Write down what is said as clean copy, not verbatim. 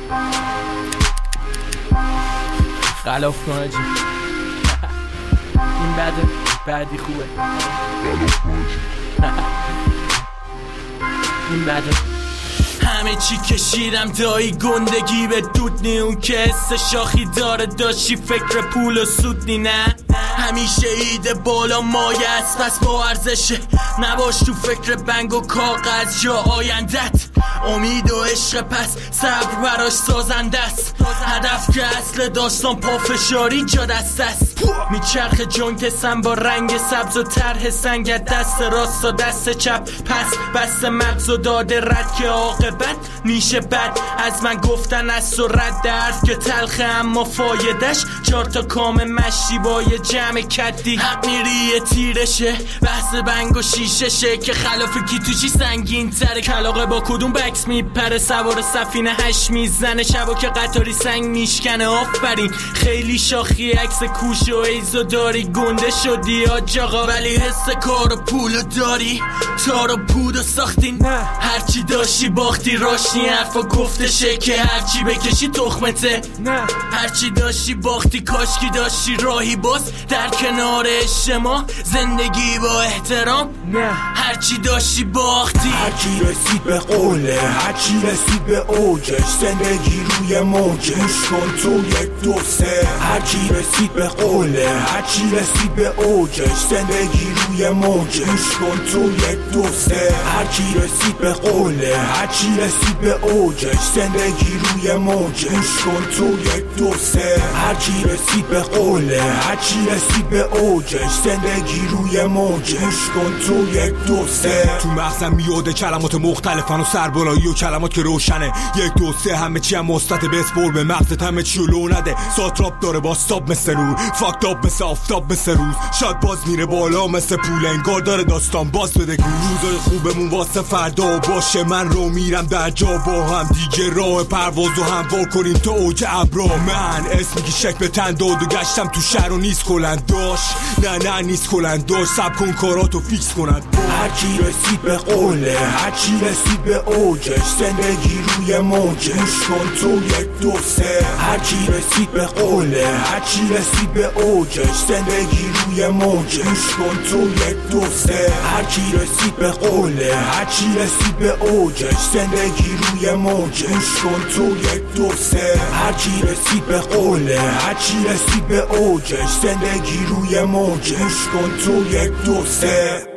خلاف کن آجی. این بعدی خوبه. این بعده همه چی کشیدم دایی گندگی به دود نی. اون که حس شاخی داره داشتی فکر پول و سود نی. نه همیشه ایده بالا مایه است پس با ارزشه. نباش تو فکر بنگ و کاغذ یا آیندت. امید و عشق پس صبر براش سازنده است. هدف که اصل داستان پافشاری جا دست است. میچرخ جونت سم با رنگ سبز و طرح سنگ. دست راست و دست چپ پس بست مغز و داده رد که عاقبت میشه بد. از من گفتن از و رد حرف که تلخه اما فایدش 4 تا کام مشتی با یه جمع کدی. حق میری تیرشه بحث بنگ و شیششه که خلاف کی تو چی سنگین تره. کلاقه با کدوم بکس میپره سوار سفینه 8 میزنه. شبا که قطاری سنگ میشکنه. آفرین خیلی شاخی عکس کوش و ایزو داری. گنده شدی آجاقا ولی حس کار و پولو داری. تار و پود و ساختین هرچی داشتی باختی. راشنی حرفا گفتشه که هرچی بکشی تخمته. هرچی داشتی باختی کاشکی داشتی راهی باز در کنار شما. زندگی با احترام هرچی داشتی باختی. هرچی رسید به قوله هرچی رسید به اوجش. زندگی روی موجه گوش کن تو 1 2 3. هرچی رسید به قوله هرچی رسید به اوجش. زندگی روی موجه گوش کن تو 1 2 3. هرچی رسید به قوله هرچی رسید به اوجش. زندگی روی موجه گوش کن تو 1 2 3. هرچی رسید به قوله هرچی رسید به اوجش. زندگی روی موجه گوش کن تو 1 2 3. تو مغزم میاده کلمات مختلفن و سربالایی و کلمات که روشنه. 1 2 3 همه چی هم مثبت بسپر به مغزت همه چی رو لو نده. ساتراپ داره با استاب مثل نور فاکتاب مثل آفتاب مثل روز. شاید باز میره بالا مثل پول انگار داره داستان باز بده. روزای خوبمون واسه فردا باشه. من رو میرم در جا با هم دیگه راه پرواز و هموار کنیم تو اوج ابرا. من اسمی که شک به تن داد و گشتم تو شهر و نیست کلنداش. نه نیست کلنداش. سب کن کاراتو فیکس کنند. هرچی رسید به قوله هرچی رسید به اوجش. زندگی روی موجه گوش کن تو 1 2 3. هرچی رسید به قوله هرچی رسید به اوجش. زندگی روی موجه گوش کن تو 1 2 3. هرچی رسید به قوله هرچی رسید به اوجش. زندگی روی موجه گوش کن تو 1 2 3. هرچی رسید به قوله هرچی رسید به اوجش. زندگی روی موجه گوش کن تو 1 2 3.